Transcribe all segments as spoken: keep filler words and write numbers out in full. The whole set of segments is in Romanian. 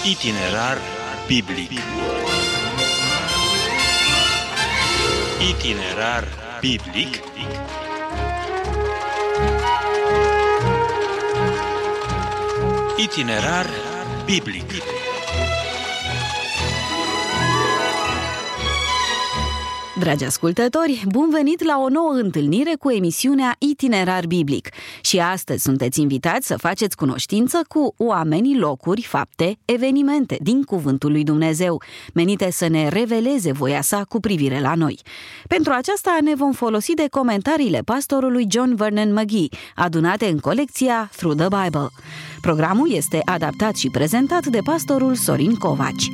Itinerar biblic. Itinerar biblic. Itinerar biblic. Dragi ascultători, bun venit la o nouă întâlnire cu emisiunea Itinerar Biblic. Și astăzi sunteți invitați să faceți cunoștință cu oamenii, locuri, fapte, evenimente din Cuvântul lui Dumnezeu, menite să ne reveleze voia sa cu privire la noi. Pentru aceasta ne vom folosi de comentariile pastorului John Vernon McGee, adunate în colecția Through the Bible. Programul este adaptat și prezentat de pastorul Sorin Covaci.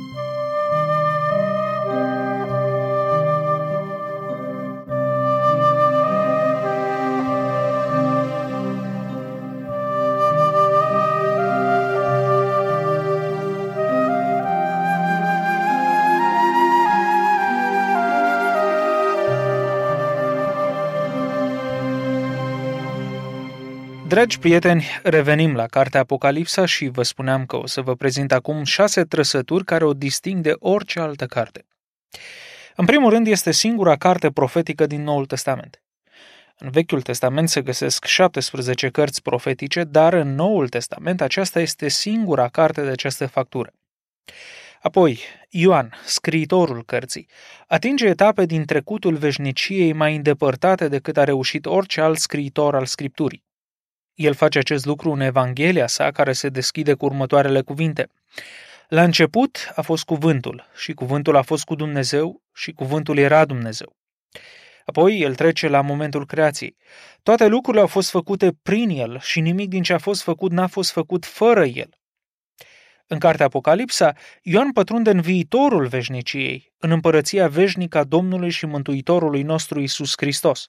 Dragi prieteni, revenim la cartea Apocalipsa și vă spuneam că o să vă prezint acum șase trăsături care o disting de orice altă carte. În primul rând, este singura carte profetică din Noul Testament. În Vechiul Testament se găsesc șaptesprezece cărți profetice, dar în Noul Testament aceasta este singura carte de această factură. Apoi, Ioan, scriitorul cărții, atinge etape din trecutul veșniciei mai îndepărtate decât a reușit orice alt scriitor al Scripturii. El face acest lucru în Evanghelia sa, care se deschide cu următoarele cuvinte. La început a fost cuvântul și cuvântul a fost cu Dumnezeu și cuvântul era Dumnezeu. Apoi el trece la momentul creației. Toate lucrurile au fost făcute prin el și nimic din ce a fost făcut n-a fost făcut fără el. În cartea Apocalipsa, Ioan pătrunde în viitorul veșniciei, în împărăția veșnică a Domnului și Mântuitorului nostru Iisus Hristos.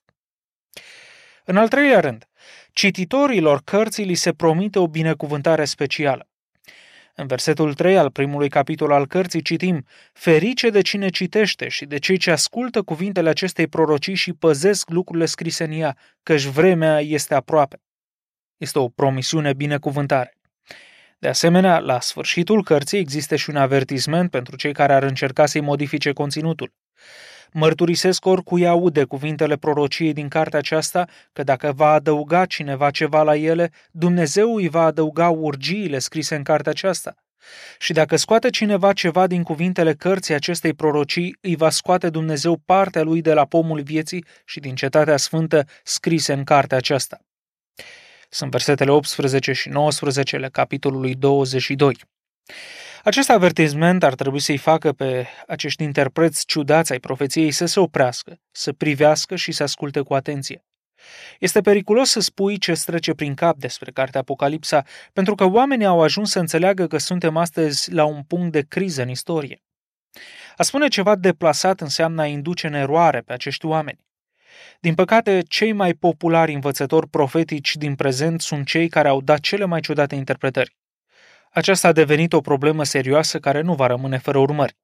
În al treilea rând, cititorilor cărții li se promite o binecuvântare specială. În versetul trei al primului capitol al cărții citim: Ferice de cine citește și de cei ce ascultă cuvintele acestei prorocii și păzesc lucrurile scrise în ea, căci vremea este aproape. Este o promisiune binecuvântare. De asemenea, la sfârșitul cărții există și un avertisment pentru cei care ar încerca să-i modifice conținutul. Mărturisesc oricui aude cuvintele prorociei din cartea aceasta că dacă va adăuga cineva ceva la ele, Dumnezeu îi va adăuga urgiile scrise în cartea aceasta. Și dacă scoate cineva ceva din cuvintele cărții acestei prorocii, îi va scoate Dumnezeu partea lui de la pomul vieții și din cetatea sfântă scrise în cartea aceasta. Sunt versetele optsprezece și nouăsprezece ale capitolului douăzeci și doi. Acest avertisment ar trebui să-i facă pe acești interpreți ciudați ai profeției să se oprească, să privească și să asculte cu atenție. Este periculos să spui ce îți trece prin cap despre cartea Apocalipsa, pentru că oamenii au ajuns să înțeleagă că suntem astăzi la un punct de criză în istorie. A spune ceva deplasat înseamnă a induce în eroare pe acești oameni. Din păcate, cei mai populari învățători profetici din prezent sunt cei care au dat cele mai ciudate interpretări. Aceasta a devenit o problemă serioasă care nu va rămâne fără urmări.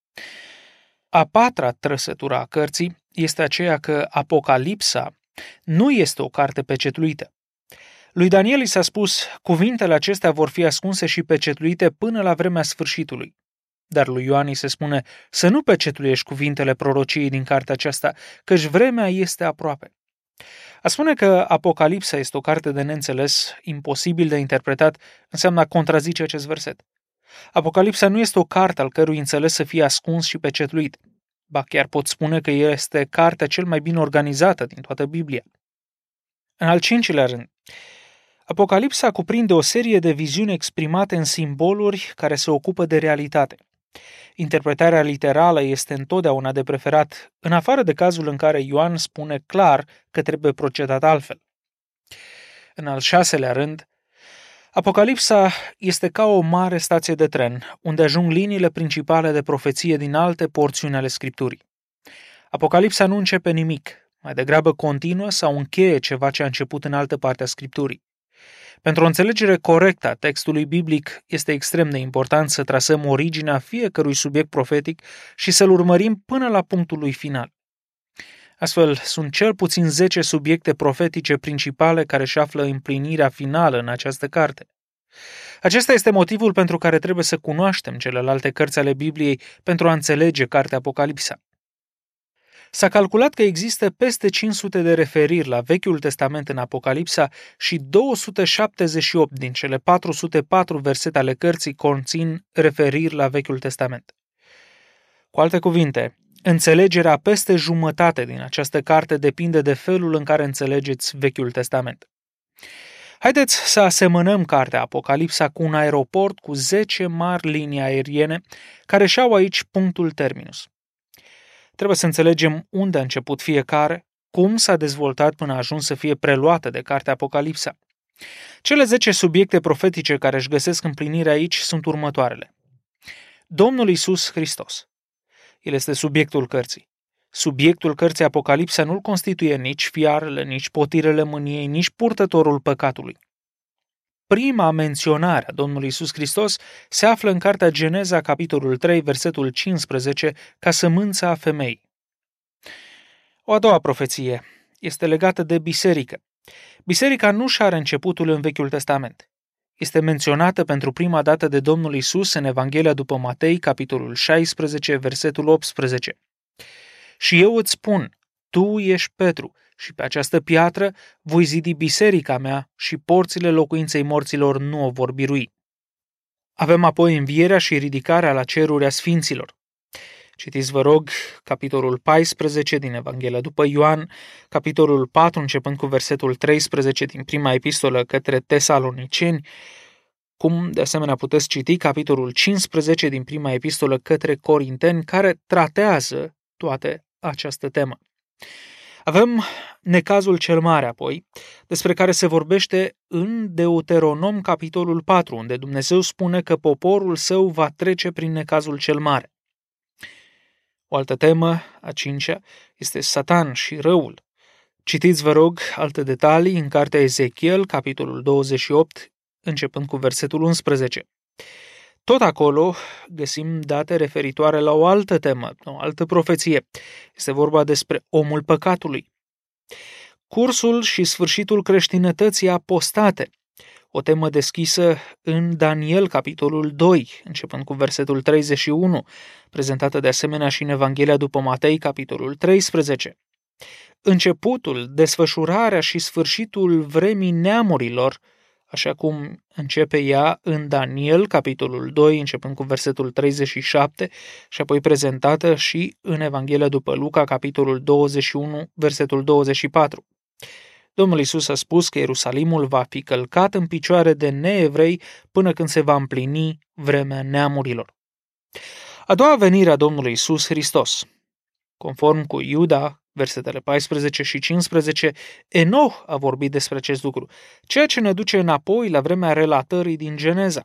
A patra trăsătură a cărții este aceea că Apocalipsa nu este o carte pecetluită. Lui Daniel i s-a spus, cuvintele acestea vor fi ascunse și pecetluite până la vremea sfârșitului. Dar lui Ioan i se spune să nu pecetluiești cuvintele prorociei din cartea aceasta, căci vremea este aproape. A spune că Apocalipsa este o carte de neînțeles, imposibil de interpretat, înseamnă a contrazice acest verset. Apocalipsa nu este o carte al cărui înțeles să fie ascuns și pecetluit. Ba chiar pot spune că este cartea cel mai bine organizată din toată Biblia. În al cincilea rând, Apocalipsa cuprinde o serie de viziuni exprimate în simboluri care se ocupă de realitate. Interpretarea literală este întotdeauna de preferat, în afară de cazul în care Ioan spune clar că trebuie procedat altfel. În al șaselea rând, Apocalipsa este ca o mare stație de tren, unde ajung liniile principale de profeție din alte porțiuni ale Scripturii. Apocalipsa nu începe nimic, mai degrabă continuă sau încheie ceva ce a început în altă parte a Scripturii. Pentru o înțelegere corectă a textului biblic, este extrem de important să trasăm originea fiecărui subiect profetic și să-l urmărim până la punctul lui final. Astfel, sunt cel puțin zece subiecte profetice principale care își află împlinirea finală în această carte. Acesta este motivul pentru care trebuie să cunoaștem celelalte cărți ale Bibliei pentru a înțelege cartea Apocalipsa. S-a calculat că există peste cinci sute de referiri la Vechiul Testament în Apocalipsa și două sute șaptezeci și opt din cele patru sute patru versete ale cărții conțin referiri la Vechiul Testament. Cu alte cuvinte, înțelegerea peste jumătate din această carte depinde de felul în care înțelegeți Vechiul Testament. Haideți să asemănăm cartea Apocalipsa cu un aeroport cu zece mari linii aeriene care și-au aici punctul terminus. Trebuie să înțelegem unde a început fiecare, cum s-a dezvoltat până a ajuns să fie preluată de cartea Apocalipsa. Cele zece subiecte profetice care își găsesc împlinire aici sunt următoarele. Domnul Iisus Hristos. El este subiectul cărții. Subiectul cărții Apocalipsa nu-l constituie nici fiarele, nici potirele mâniei, nici purtătorul păcatului. Prima menționare a Domnului Iisus Hristos se află în cartea Geneza, capitolul trei, versetul cincisprezece, ca sămânța a femeii. O a doua profeție este legată de biserică. Biserica nu și are începutul în Vechiul Testament. Este menționată pentru prima dată de Domnul Iisus în Evanghelia după Matei, capitolul șaisprezece, versetul optsprezece. Și eu îți spun, tu ești Petru, și pe această piatră voi zidi biserica mea și porțile locuinței morților nu o vor birui. Avem apoi învierea și ridicarea la ceruri a sfinților. Citiți, vă rog, capitolul paisprezece din Evanghelia după Ioan, capitolul patru, începând cu versetul treisprezece din prima epistolă către Tesaloniceni, cum de asemenea puteți citi capitolul cincisprezece din prima epistolă către Corinteni, care tratează toate această temă. Avem necazul cel mare apoi, despre care se vorbește în Deuteronom capitolul patru, unde Dumnezeu spune că poporul său va trece prin necazul cel mare. O altă temă, a cincea, este Satan și răul. Citiți, vă rog, alte detalii în cartea Ezechiel, capitolul douăzeci și opt, începând cu versetul unsprezece. Tot acolo găsim date referitoare la o altă temă, o altă profeție. Este vorba despre omul păcatului. Cursul și sfârșitul creștinătății apostate, o temă deschisă în Daniel, capitolul doi, începând cu versetul treizeci și unu, prezentată de asemenea și în Evanghelia după Matei, capitolul treisprezece. Începutul, desfășurarea și sfârșitul vremii neamurilor, așa cum începe ea în Daniel, capitolul doi, începând cu versetul treizeci și șapte, și apoi prezentată și în Evanghelia după Luca, capitolul douăzeci și unu, versetul douăzeci și patru. Domnul Iisus a spus că Ierusalimul va fi călcat în picioare de neevrei până când se va împlini vremea neamurilor. A doua venire a Domnului Iisus Hristos. Conform cu Iuda, versetele paisprezece și cincisprezece, Enoch a vorbit despre acest lucru, ceea ce ne duce înapoi la vremea relatării din Geneza.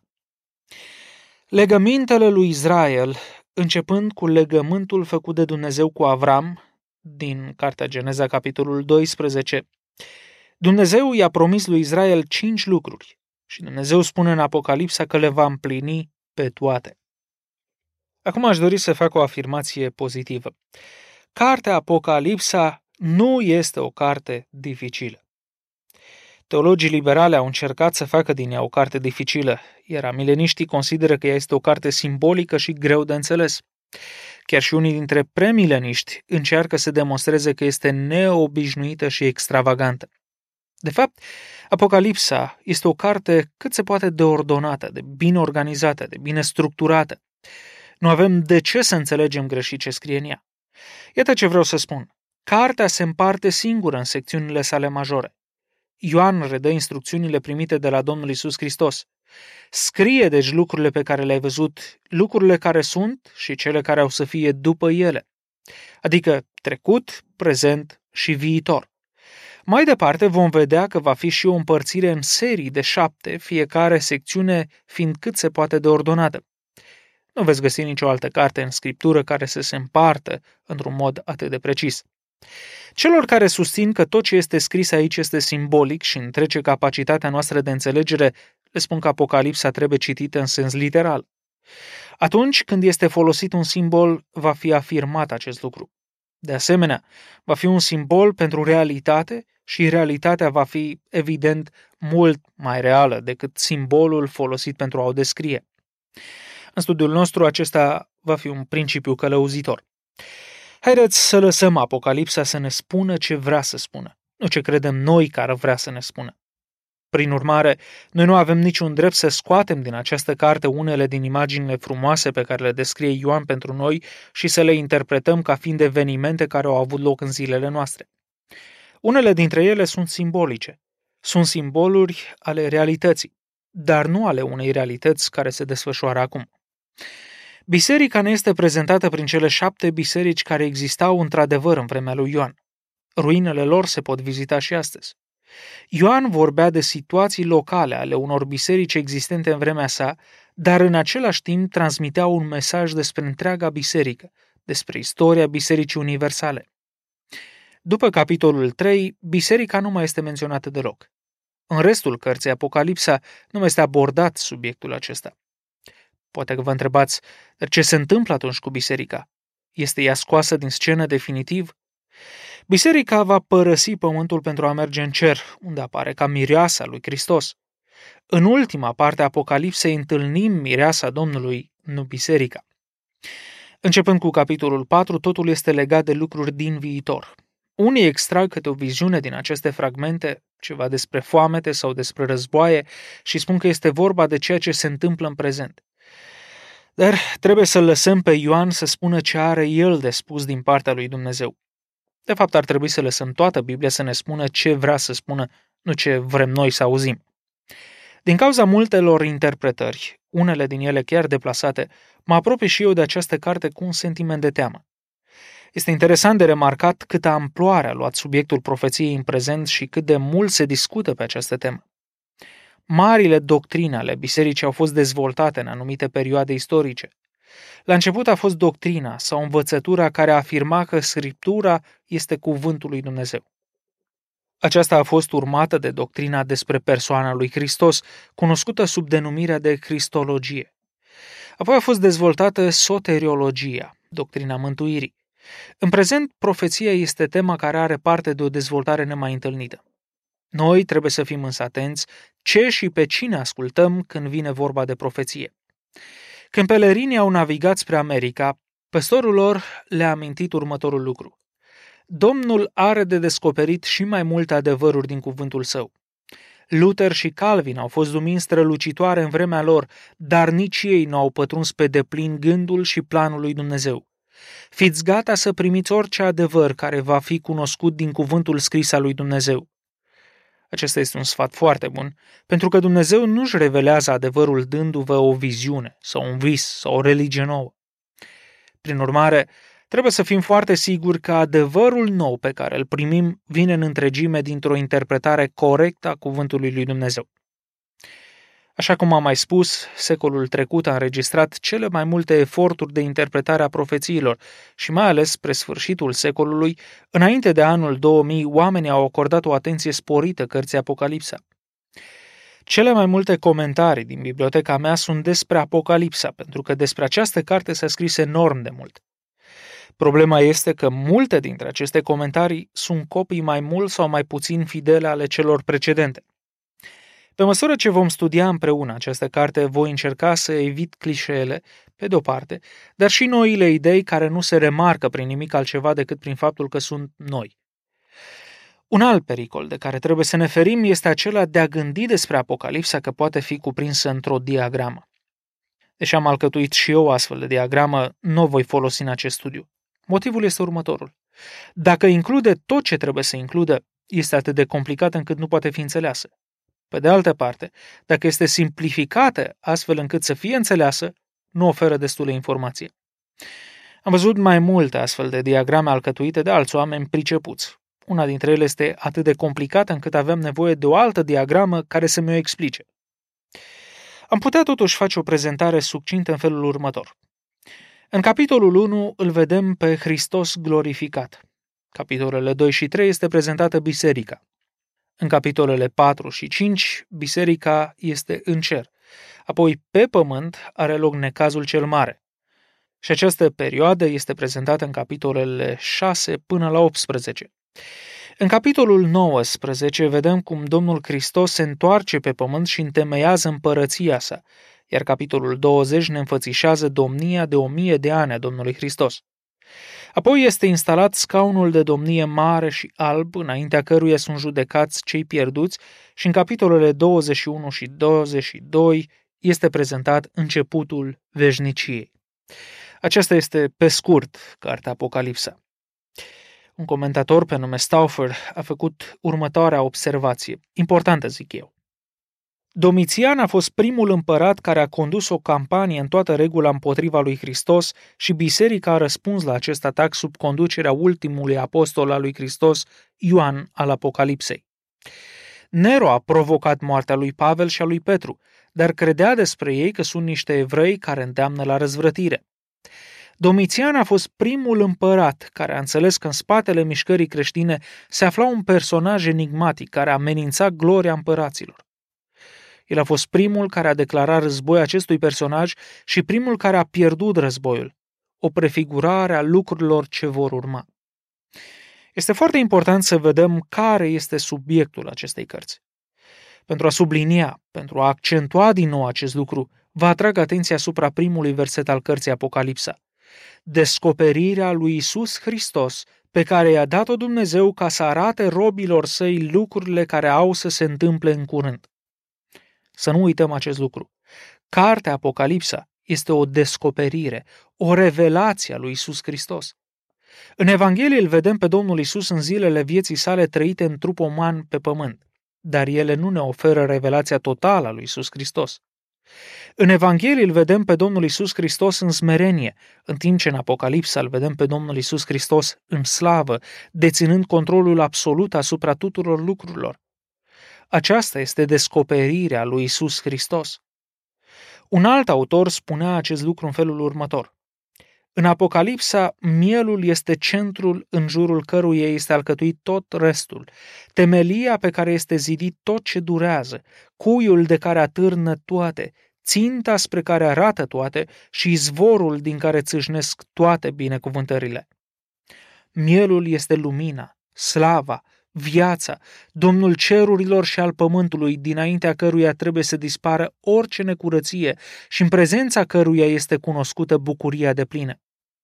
Legămintele lui Israel, începând cu legământul făcut de Dumnezeu cu Avram, din cartea Geneza, capitolul doisprezece, Dumnezeu i-a promis lui Israel cinci lucruri și Dumnezeu spune în Apocalipsa că le va împlini pe toate. Acum aș dori să fac o afirmație pozitivă. Cartea Apocalipsa nu este o carte dificilă. Teologii liberale au încercat să facă din ea o carte dificilă, iar amileniștii consideră că ea este o carte simbolică și greu de înțeles. Chiar și unii dintre premileniști încearcă să demonstreze că este neobișnuită și extravagantă. De fapt, Apocalipsa este o carte cât se poate de ordonată, de bine organizată, de bine structurată. Nu avem de ce să înțelegem greșit ce scrie în ea. Iată ce vreau să spun. Cartea se împarte singură în secțiunile sale majore. Ioan redă instrucțiunile primite de la Domnul Iisus Hristos. Scrie deci lucrurile pe care le-ai văzut, lucrurile care sunt și cele care au să fie după ele, adică trecut, prezent și viitor. Mai departe vom vedea că va fi și o împărțire în serii de șapte, fiecare secțiune fiind cât se poate de ordonată. Nu veți găsi nicio altă carte în Scriptură care să se împartă într-un mod atât de precis. Celor care susțin că tot ce este scris aici este simbolic și întrece capacitatea noastră de înțelegere, le spun că Apocalipsa trebuie citită în sens literal. Atunci când este folosit un simbol, va fi afirmat acest lucru. De asemenea, va fi un simbol pentru realitate și realitatea va fi, evident, mult mai reală decât simbolul folosit pentru a o descrie. În studiul nostru, acesta va fi un principiu călăuzitor. Haideți să lăsăm Apocalipsa să ne spună ce vrea să spună, nu ce credem noi că ar vrea să ne spună. Prin urmare, noi nu avem niciun drept să scoatem din această carte unele din imaginile frumoase pe care le descrie Ioan pentru noi și să le interpretăm ca fiind evenimente care au avut loc în zilele noastre. Unele dintre ele sunt simbolice, sunt simboluri ale realității, dar nu ale unei realități care se desfășoară acum. Biserica ne este prezentată prin cele șapte biserici care existau într-adevăr în vremea lui Ioan. Ruinele lor se pot vizita și astăzi. Ioan vorbea de situații locale ale unor biserici existente în vremea sa, dar în același timp transmitea un mesaj despre întreaga biserică, despre istoria Bisericii Universale. După capitolul trei, biserica nu mai este menționată deloc. În restul cărții Apocalipsa nu mai este abordat subiectul acesta. Poate că vă întrebați, dar ce se întâmplă atunci cu biserica? Este ea scoasă din scenă definitiv? Biserica va părăsi pământul pentru a merge în cer, unde apare ca mireasa lui Hristos. În ultima parte a Apocalipsei întâlnim mireasa Domnului, nu biserica. Începând cu capitolul patru, totul este legat de lucruri din viitor. Unii extrag câte o viziune din aceste fragmente, ceva despre foamete sau despre războaie, și spun că este vorba de ceea ce se întâmplă în prezent. Dar trebuie să-l lăsăm pe Ioan să spună ce are el de spus din partea lui Dumnezeu. De fapt, ar trebui să lăsăm toată Biblia să ne spună ce vrea să spună, nu ce vrem noi să auzim. Din cauza multelor interpretări, unele din ele chiar deplasate, mă apropii și eu de această carte cu un sentiment de teamă. Este interesant de remarcat câtă amploare a luat subiectul profeției în prezent și cât de mult se discută pe această temă. Marile doctrine ale bisericii au fost dezvoltate în anumite perioade istorice. La început a fost doctrina sau învățătura care afirma că Scriptura este cuvântul lui Dumnezeu. Aceasta a fost urmată de doctrina despre persoana lui Hristos, cunoscută sub denumirea de cristologie. Apoi a fost dezvoltată soteriologia, doctrina mântuirii. În prezent, profeția este tema care are parte de o dezvoltare nemai întâlnită. Noi trebuie să fim însă atenți ce și pe cine ascultăm când vine vorba de profeție. Când pelerinii au navigat spre America, păstorul lor le-a amintit următorul lucru. Domnul are de descoperit și mai multe adevăruri din cuvântul său. Luther și Calvin au fost lumini strălucitoare în vremea lor, dar nici ei nu au pătruns pe deplin gândul și planul lui Dumnezeu. Fiți gata să primiți orice adevăr care va fi cunoscut din cuvântul scris al lui Dumnezeu. Acesta este un sfat foarte bun, pentru că Dumnezeu nu-și revelează adevărul dându-vă o viziune sau un vis sau o religie nouă. Prin urmare, trebuie să fim foarte siguri că adevărul nou pe care îl primim vine în întregime dintr-o interpretare corectă a cuvântului lui Dumnezeu. Așa cum am mai spus, secolul trecut a înregistrat cele mai multe eforturi de interpretare a profețiilor și mai ales spre sfârșitul secolului, înainte de anul două mii, oamenii au acordat o atenție sporită cărții Apocalipsa. Cele mai multe comentarii din biblioteca mea sunt despre Apocalipsa, pentru că despre această carte s-a scris enorm de mult. Problema este că multe dintre aceste comentarii sunt copii mai mult sau mai puțin fidele ale celor precedente. Pe măsură ce vom studia împreună această carte, voi încerca să evit clișeele, pe de-o parte, dar și noile idei care nu se remarcă prin nimic altceva decât prin faptul că sunt noi. Un alt pericol de care trebuie să ne ferim este acela de a gândi despre Apocalipsa că poate fi cuprinsă într-o diagramă. Deși am alcătuit și eu o astfel de diagramă, nu o voi folosi în acest studiu. Motivul este următorul. Dacă include tot ce trebuie să includă, este atât de complicată încât nu poate fi înțeleasă. Pe de altă parte, dacă este simplificată astfel încât să fie înțeleasă, nu oferă destule informație. Am văzut mai multe astfel de diagrame alcătuite de alți oameni pricepuți. Una dintre ele este atât de complicată încât avem nevoie de o altă diagramă care să mi-o explice. Am putea totuși face o prezentare succintă în felul următor. În capitolul unu îl vedem pe Hristos glorificat. Capitolele doi și trei este prezentată biserica. În capitolele patru și cinci, biserica este în cer. Apoi, pe pământ, are loc necazul cel mare. Și această perioadă este prezentată în capitolele șase până la optsprezece. În capitolul nouăsprezece vedem cum Domnul Hristos se întoarce pe pământ și întemeiază împărăția sa, iar capitolul douăzeci ne înfățișează domnia de o mie de ani a Domnului Hristos. Apoi este instalat scaunul de domnie mare și alb, înaintea căruia sunt judecați cei pierduți, și în capitolele douăzeci și unu și douăzeci și doi este prezentat începutul veșniciei. Aceasta este, pe scurt, cartea Apocalipsa. Un comentator pe nume Stauffer a făcut următoarea observație, importantă zic eu. Domitian a fost primul împărat care a condus o campanie în toată regula împotriva lui Hristos și biserica a răspuns la acest atac sub conducerea ultimului apostol al lui Hristos, Ioan al Apocalipsei. Nero a provocat moartea lui Pavel și a lui Petru, dar credea despre ei că sunt niște evrei care îndeamnă la răzvrătire. Domitian a fost primul împărat care a înțeles că în spatele mișcării creștine se afla un personaj enigmatic care amenința gloria împăraților. El a fost primul care a declarat război acestui personaj și primul care a pierdut războiul, o prefigurare a lucrurilor ce vor urma. Este foarte important să vedem care este subiectul acestei cărți. Pentru a sublinia, pentru a accentua din nou acest lucru, vă atrag atenția asupra primului verset al cărții Apocalipsa. Descoperirea lui Iisus Hristos, pe care i-a dat-o Dumnezeu ca să arate robilor săi lucrurile care au să se întâmple în curând. Să nu uităm acest lucru. Cartea Apocalipsa este o descoperire, o revelație a lui Iisus Hristos. În Evanghelie îl vedem pe Domnul Iisus în zilele vieții sale trăite în trup uman pe pământ, dar ele nu ne oferă revelația totală a lui Iisus Hristos. În Evanghelie îl vedem pe Domnul Iisus Hristos în smerenie, în timp ce în Apocalipsa îl vedem pe Domnul Iisus Hristos în slavă, deținând controlul absolut asupra tuturor lucrurilor. Aceasta este descoperirea lui Iisus Hristos. Un alt autor spunea acest lucru în felul următor. În Apocalipsa, mielul este centrul în jurul căruia este alcătuit tot restul, temelia pe care este zidit tot ce durează, cuiul de care atârnă toate, ținta spre care arată toate și izvorul din care țâșnesc toate binecuvântările. Mielul este lumina, slava, viața, Domnul cerurilor și al pământului, dinaintea căruia trebuie să dispară orice necurăție și în prezența căruia este cunoscută bucuria deplină.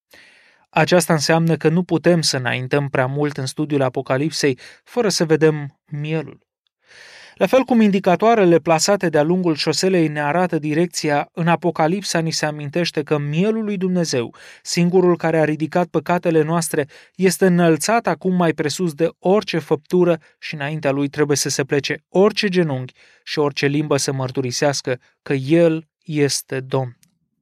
Aceasta înseamnă că nu putem să înaintăm prea mult în studiul Apocalipsei fără să vedem mielul. La fel cum indicatoarele plasate de-a lungul șoselei ne arată direcția, în Apocalipsa ni se amintește că mielul lui Dumnezeu, singurul care a ridicat păcatele noastre, este înălțat acum mai presus de orice făptură și înaintea lui trebuie să se plece orice genunchi și orice limbă să mărturisească că El este Domn.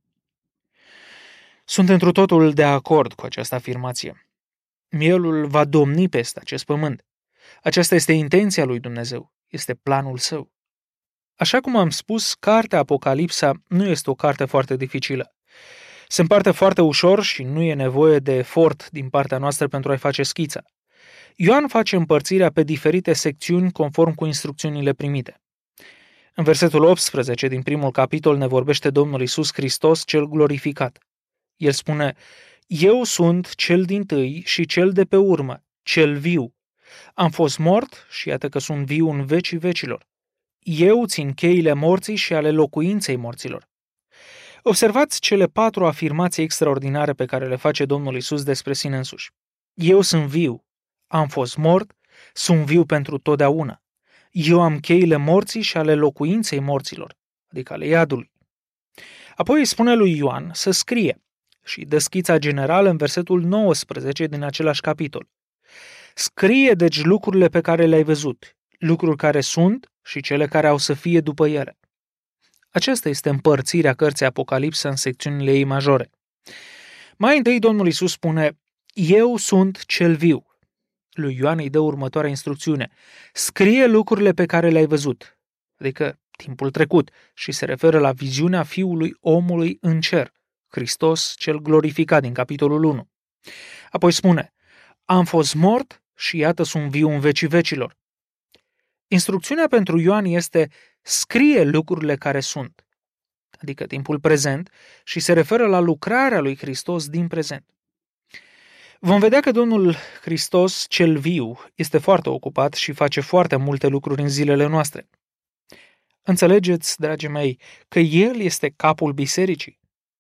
Sunt întru totul de acord cu această afirmație. Mielul va domni peste acest pământ. Aceasta este intenția lui Dumnezeu, este planul său. Așa cum am spus, cartea Apocalipsa nu este o carte foarte dificilă. Se împarte foarte ușor și nu e nevoie de efort din partea noastră pentru a-i face schița. Ioan face împărțirea pe diferite secțiuni conform cu instrucțiunile primite. În versetul optsprezece din primul capitol ne vorbește Domnul Iisus Hristos cel glorificat. El spune, eu sunt cel dintâi și cel de pe urmă, cel viu. Am fost mort și iată că sunt viu în vecii vecilor. Eu țin cheile morții și ale locuinței morților. Observați cele patru afirmații extraordinare pe care le face Domnul Iisus despre sine însuși. Eu sunt viu, am fost mort, sunt viu pentru totdeauna. Eu am cheile morții și ale locuinței morților, adică ale iadului. Apoi îi spune lui Ioan să scrie și dă schița generală în versetul nouăsprezece din același capitol. Scrie deci lucrurile pe care le-ai văzut, lucruri care sunt și cele care au să fie după ele. Aceasta este împărțirea cărții Apocalipsa în secțiunile ei majore. Mai întâi Domnul Iisus spune, eu sunt cel viu. Lui Ioan îi dă următoarea instrucțiune, scrie lucrurile pe care le-ai văzut, adică timpul trecut, și se referă la viziunea Fiului omului în cer, Hristos cel glorificat din capitolul unu. Apoi spune, am fost mort și iată sunt viu în vecii vecilor. Instrucțiunea pentru Ioan este, scrie lucrurile care sunt. adică timpul prezent, și se referă la lucrarea lui Hristos din prezent. Vom vedea că Domnul Hristos, cel viu, este foarte ocupat și face foarte multe lucruri în zilele noastre. Înțelegeți, dragii mei, că El este capul bisericii.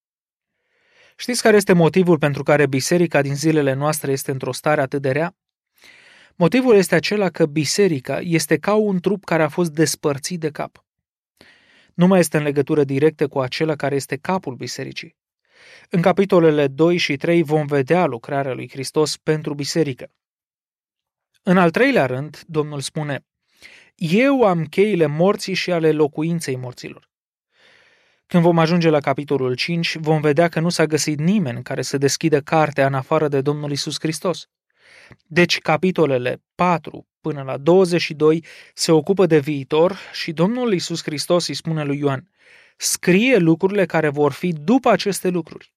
Știți care este motivul pentru care biserica din zilele noastre este într-o stare atât de rea? Motivul este acela că biserica este ca un trup care a fost despărțit de cap. Nu mai este în legătură directă cu acela care este capul bisericii. În capitolele doi și trei vom vedea lucrarea lui Hristos pentru biserică. În al treilea rând, Domnul spune: Eu am cheile morții și ale locuinței morților. Când vom ajunge la capitolul cinci, vom vedea că nu s-a găsit nimeni care să deschidă cartea în afară de Domnul Iisus Hristos. Deci capitolele patru până la douăzeci și doi se ocupă de viitor și Domnul Iisus Hristos îi spune lui Ioan: scrie lucrurile care vor fi după aceste lucruri.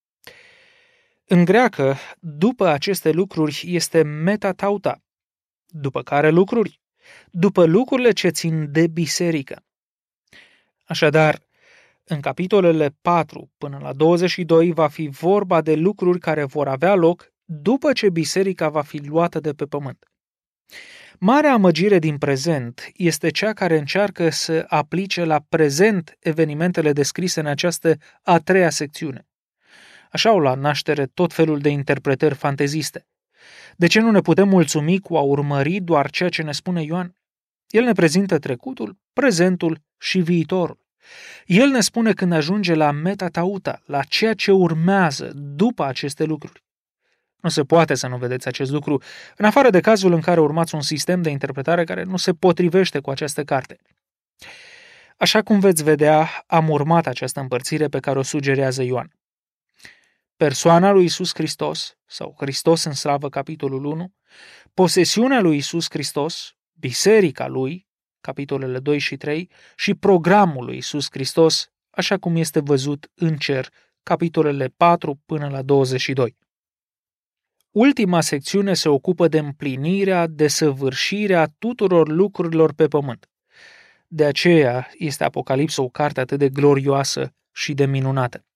În greacă, după aceste lucruri este metatauta. După care lucruri? După lucrurile ce țin de biserică. Așadar, în capitolele patru până la douăzeci și doi va fi vorba de lucruri care vor avea loc după ce biserica va fi luată de pe pământ. Marea amăgire din prezent este cea care încearcă să aplice la prezent evenimentele descrise în această a treia secțiune. Așa au la naștere tot felul de interpretări fanteziste. De ce nu ne putem mulțumi cu a urmări doar ceea ce ne spune Ioan? El ne prezintă trecutul, prezentul și viitorul. El ne spune când ajunge la metatauta, la ceea ce urmează după aceste lucruri. Nu se poate să nu vedeți acest lucru, în afară de cazul în care urmați un sistem de interpretare care nu se potrivește cu această carte. Așa cum veți vedea, am urmat această împărțire pe care o sugerează Ioan. Persoana lui Iisus Hristos, sau Hristos în slavă, capitolul unu, posesiunea lui Iisus Hristos, biserica lui, capitolele doi și trei, și programul lui Iisus Hristos, așa cum este văzut în cer, capitolele patru până la douăzeci și doi. Ultima secțiune se ocupă de împlinirea, desăvârșirea tuturor lucrurilor pe pământ. De aceea este Apocalipsa o carte atât de glorioasă și de minunată.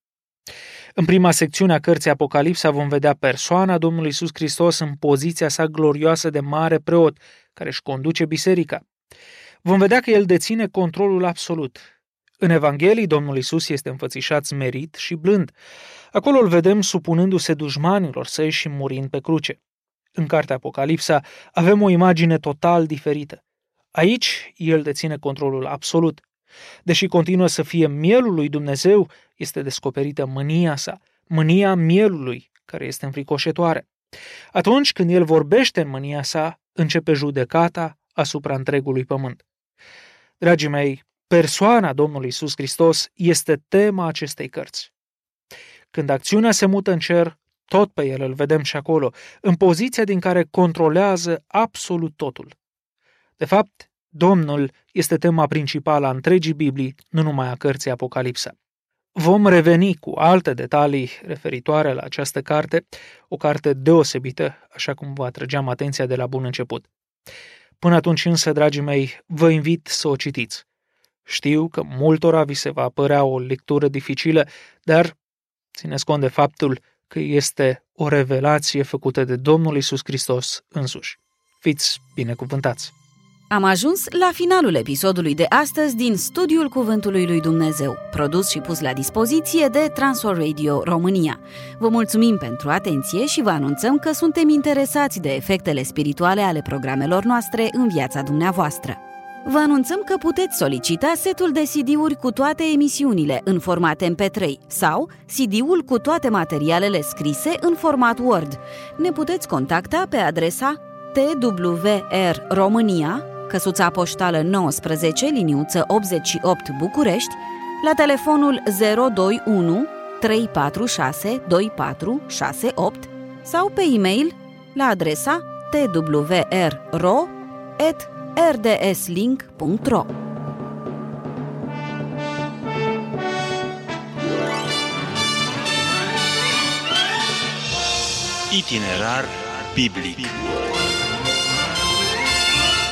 În prima secțiune a cărții Apocalipsa vom vedea persoana Domnului Iisus Hristos în poziția sa glorioasă de mare preot, care își conduce biserica. Vom vedea că el deține controlul absolut. În Evanghelii, Domnul Iisus este înfățișat smerit și blând. Acolo îl vedem supunându-se dușmanilor săi și murind pe cruce. În cartea Apocalipsa avem o imagine total diferită. Aici, el deține controlul absolut. Deși continuă să fie mielul lui Dumnezeu, este descoperită mânia sa, mânia mielului, care este înfricoșătoare. Atunci când el vorbește în mânia sa, începe judecata asupra întregului pământ. Dragii mei, persoana Domnului Iisus Hristos este tema acestei cărți. Când acțiunea se mută în cer, tot pe el îl vedem și acolo, în poziția din care controlează absolut totul. De fapt, Domnul este tema principală a întregii Biblii, nu numai a cărții Apocalipsa. Vom reveni cu alte detalii referitoare la această carte, o carte deosebită, așa cum vă atrăgeam atenția de la bun început. Până atunci însă, dragii mei, vă invit să o citiți. Știu că multora vi se va părea o lectură dificilă, dar țineți cont de faptul că este o revelație făcută de Domnul Iisus Hristos însuși. Fiți binecuvântați! Am ajuns la finalul episodului de astăzi din Studiul Cuvântului lui Dumnezeu, produs și pus la dispoziție de Transworld Radio România. Vă mulțumim pentru atenție și vă anunțăm că suntem interesați de efectele spirituale ale programelor noastre în viața dumneavoastră. Vă anunțăm că puteți solicita setul de C D-uri cu toate emisiunile în format M P trei sau C D-ul cu toate materialele scrise în format Word. Ne puteți contacta pe adresa T W R România, căsuța poștală nouăsprezece, liniuță optzeci și opt București, la telefonul zero doi unu trei patru șase doi patru șase opt sau pe e-mail la adresa t w r ro at r d s link punct ro. Itinerar biblic.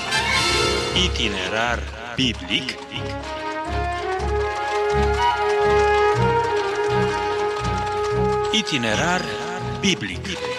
Itinerar biblic Itinerar biblic.